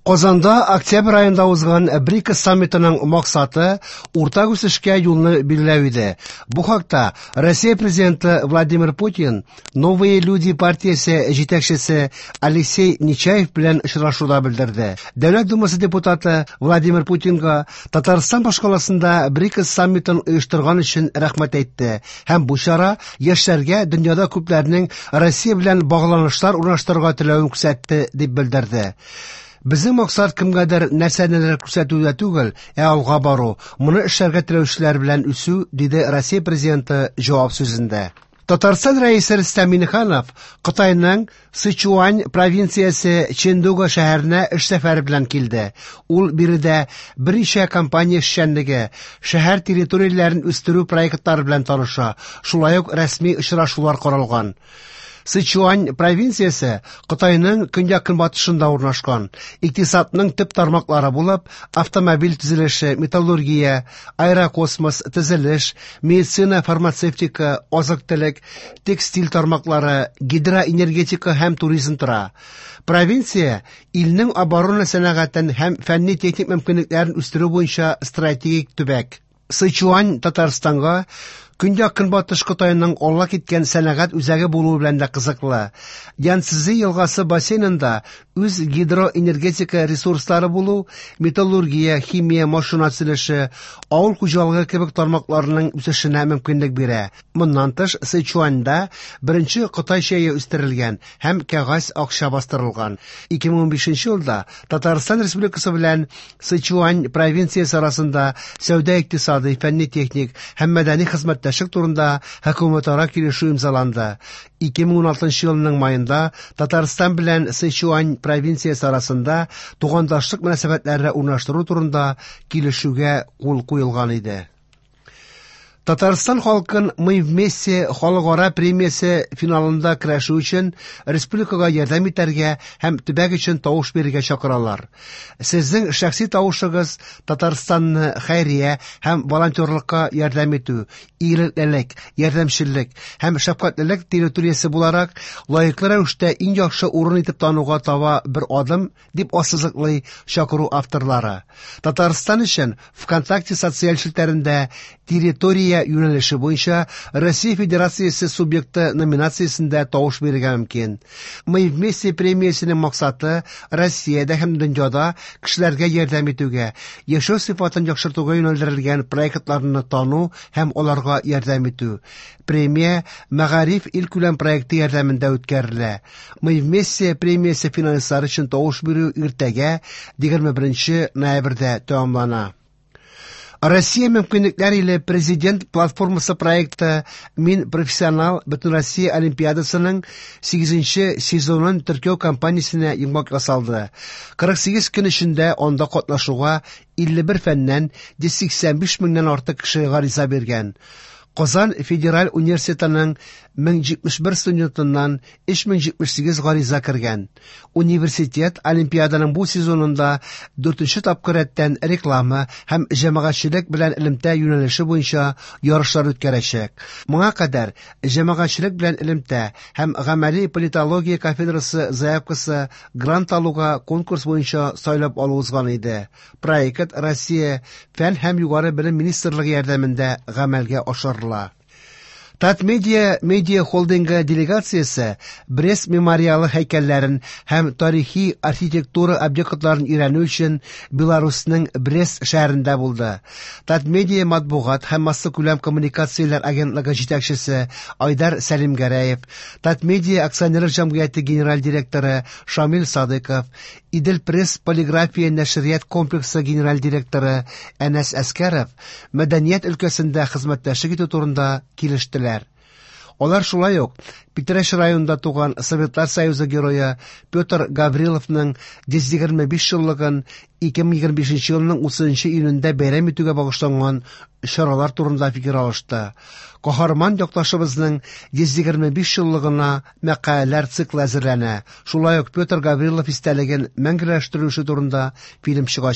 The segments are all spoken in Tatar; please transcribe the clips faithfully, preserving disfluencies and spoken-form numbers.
Казанда октябрь айында узган БРИКС саммитының максаты уртак үсешкә юлны билгеләү иде. Бу хакта Россия президенты Владимир Путин Новые люди партиясе җитәкчесе Алексей Нечаев белән очрашуда белдерде. Дәүләт думасы депутаты Владимир Путинга Татарстан башкаласында БРИКС саммитын оештырган өчен рәхмәт әйтте һәм бу чара яшьләргә дөньяда күпләрнең Россия белән багланышлар урнаштырырга теләвен күрсәтте дип белдерде. Безнең максат кемгәдер нәрсәнеләр күрсәтүдә түгел, ә алга бару, моны эшләргә теләүчеләр белән үсү, диде Россия президенты җавап сүзендә. Татарстан рәисе Рөстәм Миңнеханов Кытайның Сычуань провинциясе Чендуга шәһәренә эш сәфәре белән килде. Ул биредә берничә компания эшчәнлеге, шәһәр территорияләрен үстерү проектлары белән таныша, шулай ук рәсми очрашулар каралган. Сычуань провинциясе Кытайның көньяк-көнбатышында урнашкан. Икътисадның төп тармаклары булып, автомобиль төзелеше, металлургия, аэрокосмос, төзелеш, медицина, фармацевтика, азык-төлек, текстиль тармаклары, гидроэнергетика һәм туризм тора. Провинция илнең оборона сәнәгатен һәм фәнни-техник мөмкинлекләрен үстерү буенча стратегик төбәк. Сычуань Татарстанга Көньяк-көнбатыш Кытайның алга киткән сәнәгать үзәге булуы белән дә кызыклы. Янцзы елгасы бассейнында үз гидроэнергетика ресурслары булу, металлургия, химия, машина төзелеше, авыл хуҗалыгы кебек тармакларның үсешенә мөмкинлек бирә. Моннан тыш, Сычуаньда беренче Кытай чәе үстерелгән һәм кәгазь акча бастырылган. ике мең унбишенче елда Татарстан Республикасы белән Сычуань провинциясе арасында сәүдә, икътисади, фәнни-техник һәм мәдәни хезмәттәшлек турында хөкүмәтара килешү имзаланды. ике мең уналтынчы елның майында Татарстан белән Сычуань провинциясе арасында тугандашлык мөнәсәбәтләре урнаштыру турында килешүгә кул куелган иде. Татарстан халкын «Мы вместе» халыкара премиясе финалында көрәшү өчен республикага ярдәм итәргә һәм төбәк өчен тавыш бирергә чакыралар. Сезнең шәхси тавышыгыз Татарстанны хәйрия һәм волонтерлыкка ярдәм итү, игелеклелек, ярдәмчеллек һәм шәфкатьлелек территориясе буларак лаеклы рәвештә иң яхшы урын итеп тануга таба бер адым, дип ассызыклый чакыру авторлары. Татарстан өчен ВКонтакте социаль челтәрендә территория юнәлеше буенча Россия Федерациясе субъекты номинациясендә тавыш бирергә мөмкин. «Мы вместе» премиясенең максаты Россиядә һәм дөньяда кешеләргә ярдәм итүгә, яшәү сыйфатын яхшыртуга юнәлдерелгән проектларны тану һәм аларга ярдәм итү. Премия Мәгариф илкүләм проекты ярдәмендә үткәрелә. «Мы вместе» премиясе финалистлары өчен тавыш бирү иртәгә, егерме беренче ноябрьдә тәмамлана. Россия мөмкинлекләр иле президент платформасы проекты «Мин профессионал» Бөтенроссия олимпиадасының сигезенче сезонын теркәү кампаниясенә йомгак ясалды. кырык сигез көн эчендә анда катнашуга илле бер фәннән йөз сиксән биш меңнән артык кеше гариза биргән. Казан Федераль университетының мең җитмеш бер студентыннан өч мең җитмеш сигез гариза кергән. Университет олимпиаданың бу сезонында дүртенче тапкыр рәттән реклама һәм җәмәгатьчелек белән элемтә юнәлеше буенча ярышлар үткәрәчәк. Моңа кадәр җәмәгатьчелек белән элемтә һәм гамәли политология кафедрасы заявкасы грант алуга конкурс буенча сайлап алу узган иде. Проект Россия фән һәм югары белем министрлыгы ярдәмендә гамәлгә ашырыла. Татмедиа медиа холдингы делегациясе Брест мемориалы һәйкәлләрен һәм тарихи архитектура объектларын өйрәнү өчен Беларусның Брест шәһәрендә булды. Татмедиа матбугат һәм массакүләм коммуникацияләр агентлыгы җитәкчесе Айдар Сәлимгәрәев, Татмедиа акционерлык җәмгыяте генераль директоры Шамил Садыков, Идел пресс полиграфия нәшрият комплексы генераль директоры Әнәс Әскәров мәдәният өлкәсендә хезмәттәшлек итү турында килештеләр. Алар шулай ук Питрәш районында туган Советлар Союзы герое Петр Гавриловның йөз егерме биш еллыгын ике мең егерме бишенче елның утызынчы июнендә бәйрәм итүгә багышланган чаралар турында фикер алышты. Каһарман якташыбызның йөз егерме биш еллыгына мәкаләләр циклы әзерләнә. Шулай ук Петр Гаврилов истәлеген мәңгеләштерү турында фильм чыгачак.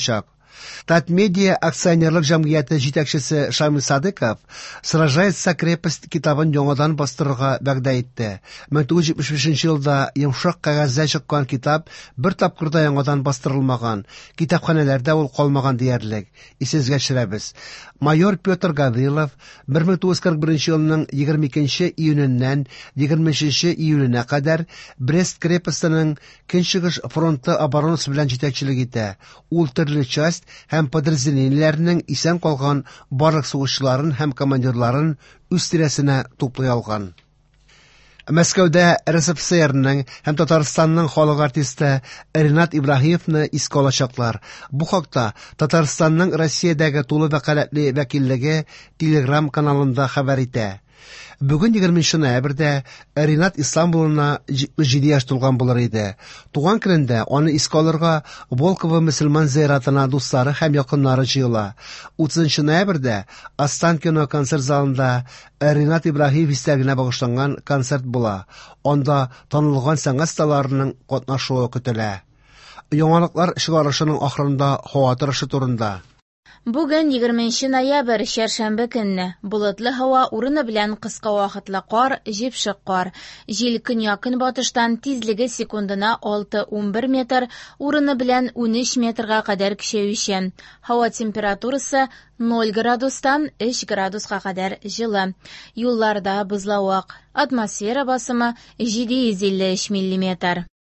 Татмедиа акционерлык җәмгыяте җитәкчесе Шамил Садыков «Сражается крепость» китабын яңадан бастырырга вәгъдә итте. мең тугыз йөз җитмеш бишенче елда йомшак кәгазьдә чыккан китап бер тапкырда яңадан бастырылмаган, китапханәләрдә ул калмаган диярлек. Исегезгә төшерәбез. Майор Петр Гаврилов бер мең тугыз йөз кырык беренче елның егерме икенче июненнән егерме өченче июленә кадәр Брест крепостенең Көнчыгыш фронты оборонасы белән җитәкчелек итә. Ул төрле часть һәм подразделениеләрнең исән калган барлык сугышчыларын һәм командирларын үз тирәсенә туплый алган. Мәскәүдә РСФСРның һәм Татарстанның халык артисты Ринат Ибраһимовны искә алачаклар. Бу хакта Татарстанның Россиядәге тулы вәкаләтле вәкиллеге Telegram каналында хәбәр итә. Бүген егерменче ноябрьдә Ринат Истанбулына җитмеш җиде яшь тулган булыр иде. Туган көндә аны искә алырга Волково мөселман зыяратына дуслары һәм якыннары җыела. утызынчы ноябрьдә Останкино концерт залында Ринат Ибраһимов истәлегенә багышланган концерт була. Анда танылган сәнгать сталарының катнашуы көтелә. Яңалыклар чыгарышының ахырында һава торышы турында. Бүген егерменче ноябрь чәршәмбе көнне болытлы һава урыны белән кыска вакытлы кар, җепшек кар. Җил көньяк-көнбатыштан тизлеге секундына алты-унбер метр, урыны белән унөч метрга кадәр көчәюче. Һава температурасы ноль градустан өч градуска кадәр җылы. Юлларда бозлавык. Атмосфера басымы җиде йөз илле өч миллиметр.